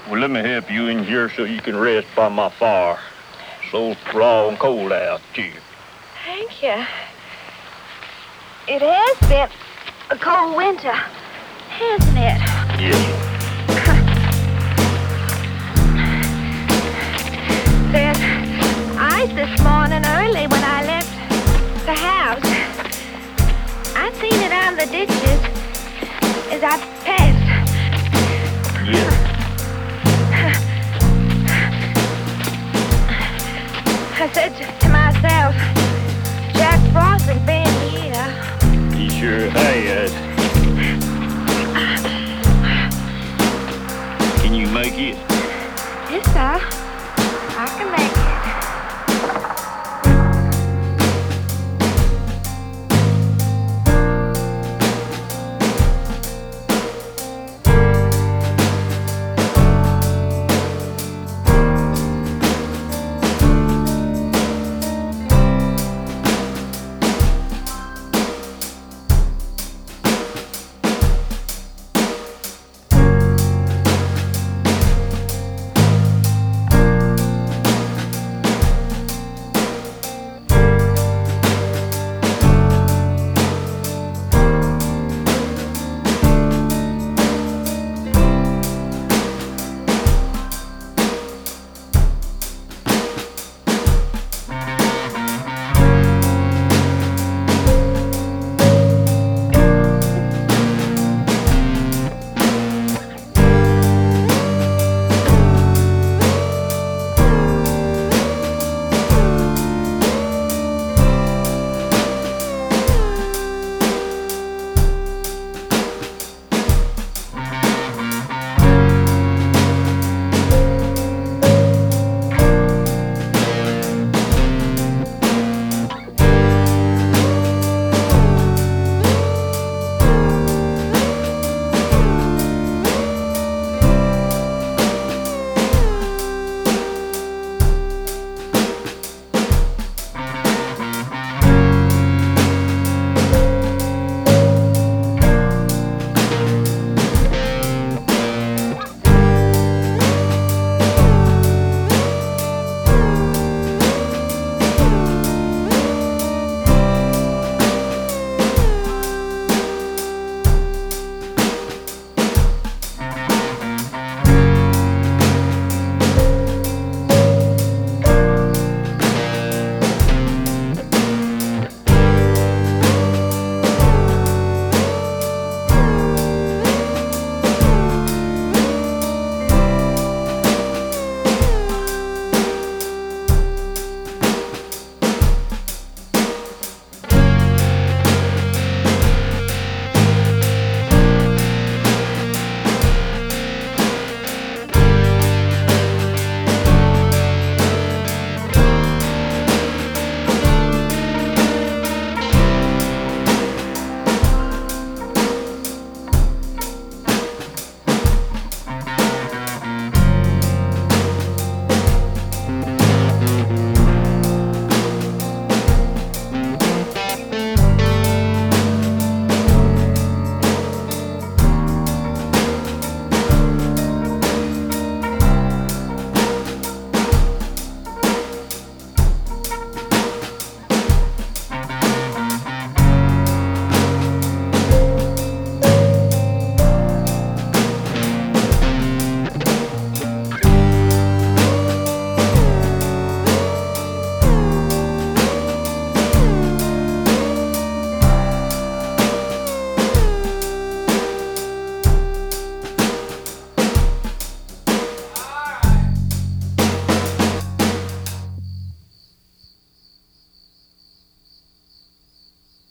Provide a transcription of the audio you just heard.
Well, let me help you in here so you can rest by my fire. So raw and cold out, too. Thank you. It has been a cold winter, hasn't it? Yes. There's ice this morning early when I left the house. I seen it on the ditches as I passed. Yes. I said to myself, Jack Frost has been here. He sure has. Can you make it? Yes, sir. I can make it.